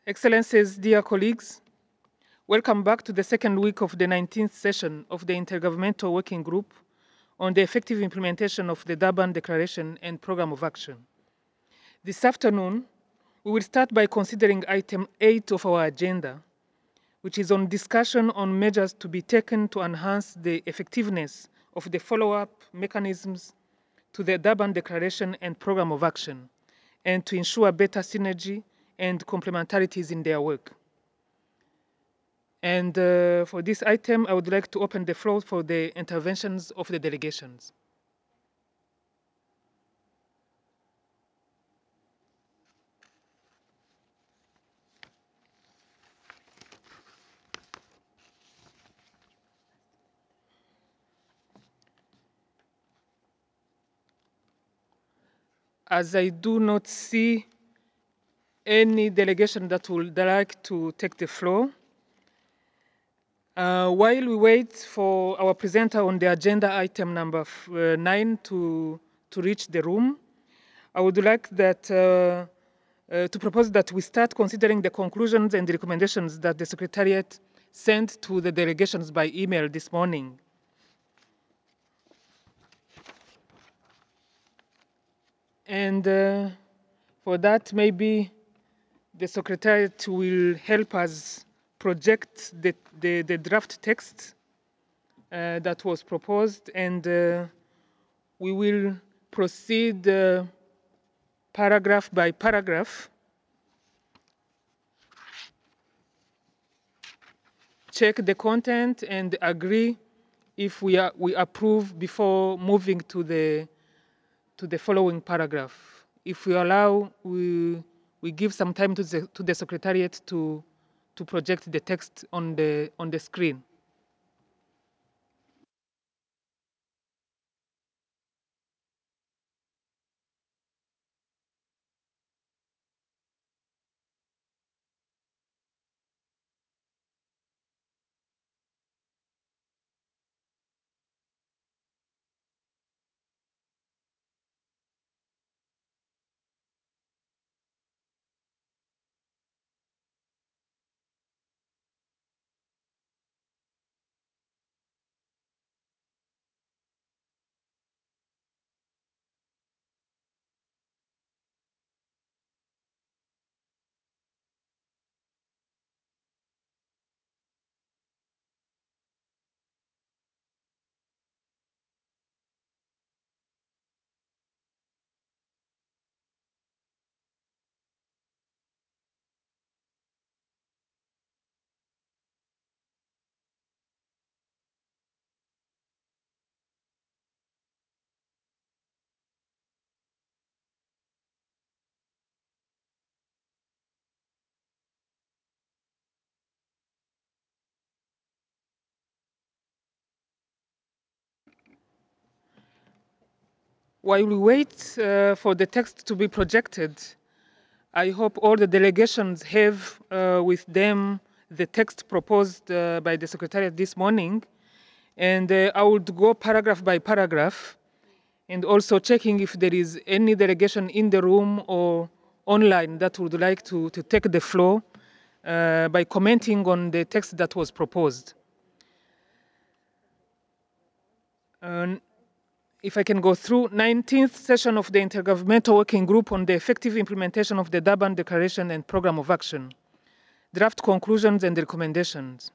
Excellencies, dear colleagues, welcome back to the second week of the 19th session of the Intergovernmental Working Group on the effective implementation of the Durban Declaration and Program of Action. This afternoon, we will start by considering item 8 of our agenda, which is on discussion on measures to be taken to enhance the effectiveness of the follow-up mechanisms to the Durban Declaration and Program of Action, and to ensure better synergy and complementarities in their work. And for this item, I would like to open the floor for the interventions of the delegations. As I do not see any delegation that would like to take the floor, while we wait for our presenter on the agenda item number 9 to reach the room, I would like that to propose that we start considering the conclusions and the recommendations that the Secretariat sent to the delegations by email this morning. And for that, maybe the Secretariat will help us project the draft text that was proposed, and we will proceed paragraph by paragraph, check the content, and agree if we approve before moving to the following paragraph. If we allow, we give some time to the Secretariat to project the text on the screen. While we wait for the text to be projected, I hope all the delegations have with them the text proposed by the Secretariat this morning. And I would go paragraph by paragraph, and also checking if there is any delegation in the room or online that would like to take the floor by commenting on the text that was proposed. If I can go through, 19th session of the Intergovernmental Working Group on the effective implementation of the Durban Declaration and Program of Action. Draft conclusions and recommendations.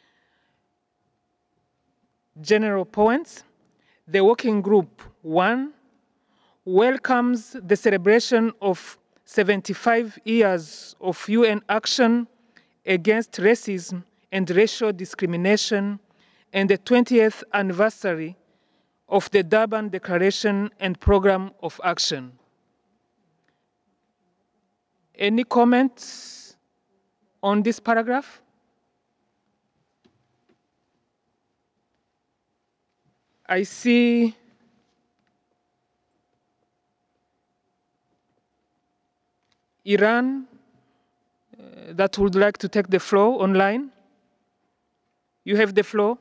General points. The Working Group 1 welcomes the celebration of 75 years of UN action against racism and racial discrimination and the 20th anniversary of the Durban Declaration and Program of Action. Any comments on this paragraph? I see Iran that would like to take the floor online. You have the floor.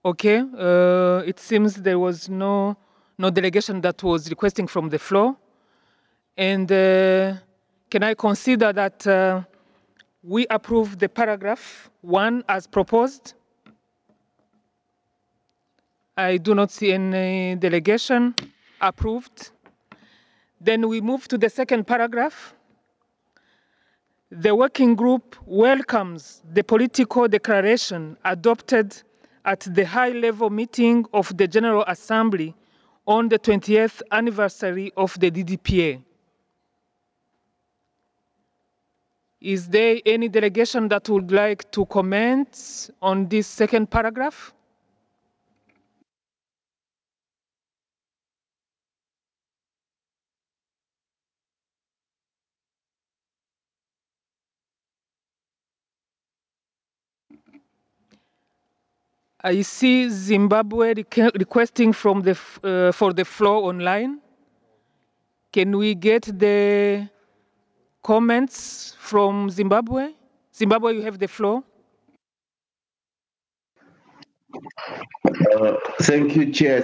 Okay, it seems there was no delegation that was requesting from the floor. And can I consider that we approve the paragraph 1 as proposed? I do not see any delegation. Approved. Then we move to the second paragraph. The working group welcomes the political declaration adopted at the high-level meeting of the General Assembly on the 20th anniversary of the DDPA. Is there any delegation that would like to comment on this second paragraph? I see Zimbabwe requesting from for the floor online. Can we get the comments from Zimbabwe? Zimbabwe, you have the floor. Thank you, Chair.